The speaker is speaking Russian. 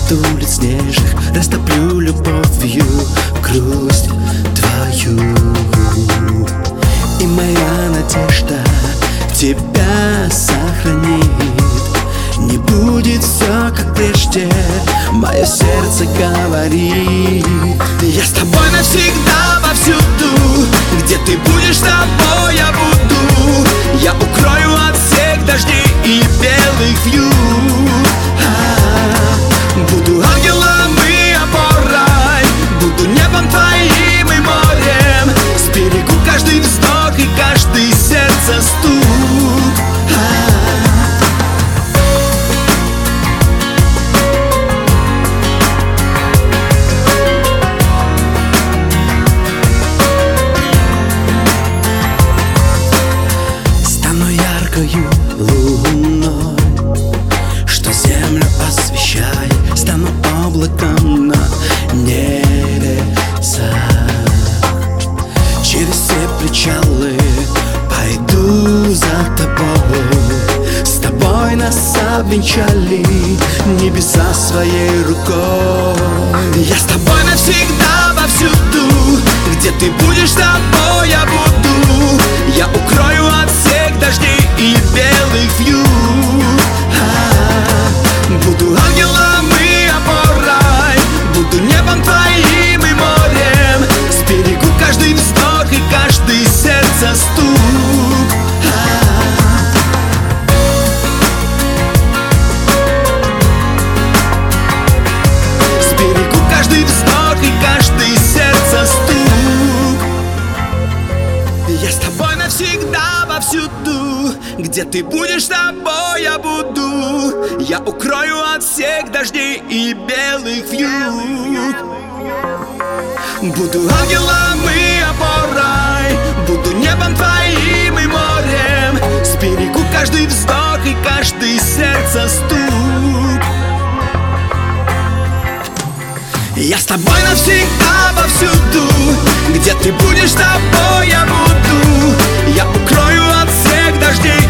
от улиц нежных растоплю любовью грусть твою. И моя надежда тебя сохранит. Не будет все как прежде, мое сердце говорит. Я с тобой навсегда повсюду, где ты будешь, с тобой я буду. Я укрою от всех дождей и белых вьюг. Буду ангелом и опорой, буду небом твоим и морем. Сберегу каждый вздох и каждый сердце стук. Стану яркою луной, что землю освещает. Стану облаком на небесах. Через все причалы пойду за тобой. С тобой нас обвенчали небеса своей рукой. Я с тобой навсегда повсюду, где ты будешь, с тобой я буду. Я укрою от всех дождей и белых вьюг. Буду ангелом и опорой, буду небом твоим и морем. Сберегу каждый вздох и каждый сердце стук. Сберегу каждый вздох и каждый сердце стук. Я с тобой навсегда повсюду, где ты будешь, с тобой я буду. Я укрою от всех дождей и белых вьюг. Буду ангелом и опорой, буду небом твоим и морем. Сберегу каждый вздох и каждый сердце стук. Я с тобой навсегда повсюду, где ты будешь, с тобой я буду. Я укрою от всех дождей